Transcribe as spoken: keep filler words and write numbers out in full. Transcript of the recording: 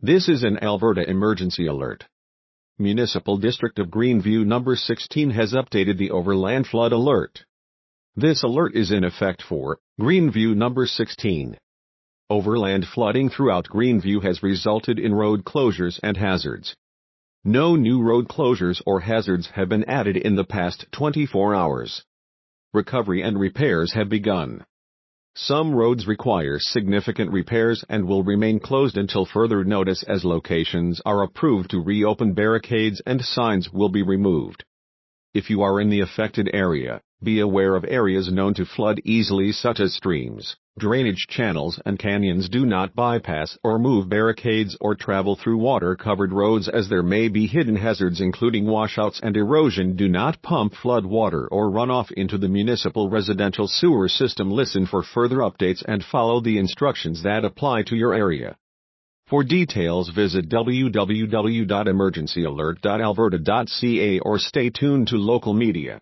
This is an Alberta emergency alert. Municipal District of Greenview number sixteen has updated the overland flood alert. This alert is in effect for Greenview number sixteen. Overland flooding throughout Greenview has resulted in road closures and hazards. No new road closures or hazards have been added in the past twenty-four hours. Recovery and repairs have begun. Some roads require significant repairs and will remain closed until further notice, as locations are approved to reopen. Barricades and signs will be removed. If you are in the affected area, be aware of areas known to flood easily, such as streams, drainage channels and canyons. Do not bypass or move barricades or travel through water-covered roads, as there may be hidden hazards including washouts and erosion. Do not pump flood water or run off into the municipal residential sewer system. Listen for further updates and follow the instructions that apply to your area. For details, visit w w w dot emergency alert dot alberta dot c a or stay tuned to local media.